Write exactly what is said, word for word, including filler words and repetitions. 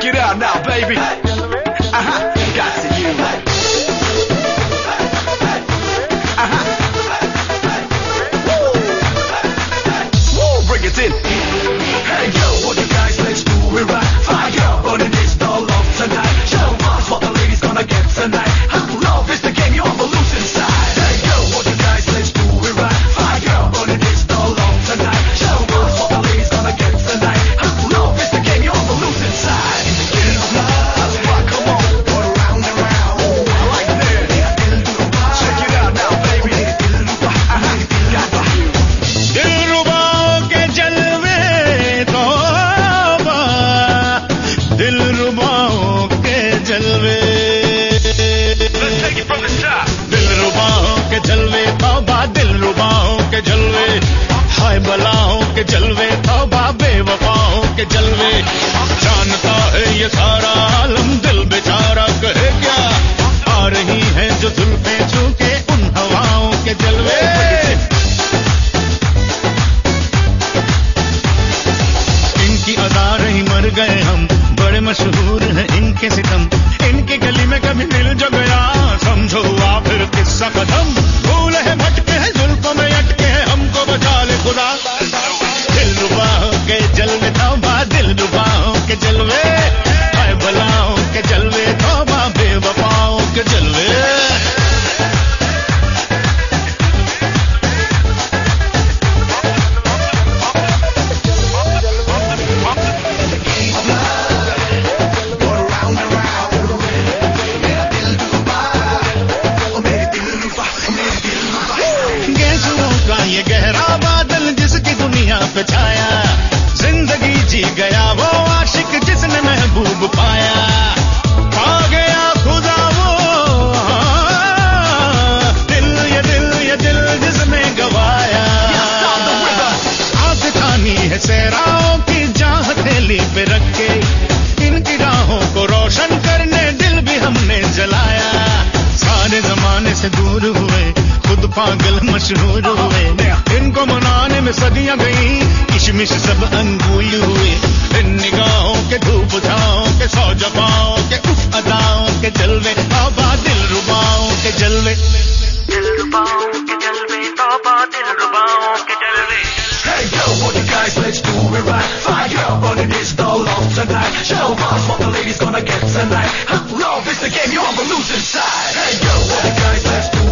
Check it out now, baby. Uh-huh. Got to you. Uh-huh. Woo. Woo. Bring it in. Hey yo, what you guys, let's do it right. Fire, burning this all off tonight. Show us what the ladies gonna get tonight. Love is the game, you're on the losing side. Hey yo, what you guys, let's do it right. Fire, burning this all off tonight. Show us what the ladies gonna get tonight. Love is the game, you're on the losing side. Get up now, that's right, come on, go around and round. I like this. Check it out now, baby. Uh-huh. Got to you. दिलरुबाओं के जलवे तौबा, दिलरुबाओं के जलवे, Let's take it from the top. दिलरुबाओं के जलवे तौबा, दिलरुबाओं के जलवे, हाय बलाओं के जलवे तौबा, बेवफाओं के जलवे। जानता है ये सारा आलम, दिल बेचारा कहे क्या, आ रही है जो जुल्फे छूके उन हवाओं के जलवे। इनकी अदा रही मर गए हम, बड़े मशहूर हैं इनके सितम, इनकी गली में कभी मिल जो गया, समझो हुआ फिर किस्सा खत्म। भूल है भटके हैं, जुल्फों में अटके हैं, हमको बचा ले खुदा। दिलरुबाओं के जलवे तौबा, दिलरुबाओं के जलवे, हाय बलाओं के जलवे तौबा, बेवफाओं के जलवे। गैसुओं का ये गहरा बादल जिसकी दुनिया पे छाया, जिंदगी जी गया वो आशिक जिसने महबूब पाया। पा गया खुदा वो दिल, ये दिल ये दिल जिसने गवाया। आग खानी है सहराओं की जहाँ हथेली पे रख के, इनकी राहों को रोशन करने दिल भी हमने जलाया। सारे जमाने से दूर हुए, खुद पागल मशहूर हुए, इनको मनाने में सदियां गई, किशमिश सब अंगूल हुए। इन निगाहों के धूप छाओं के, सौ जबाओं के, उफ अदाओं के जलवे तौबा, दिलरुबाओं के जलवे, दिलरुबाओं के जलवे तौबा, दिलरुबाओं के जलवे। Hey yo, what you guys, let's do it right. Fire, burning this all off tonight. Show us what the ladies gonna get tonight. Love is the game, you're on the losing side. Hey yo, what you guys, let's do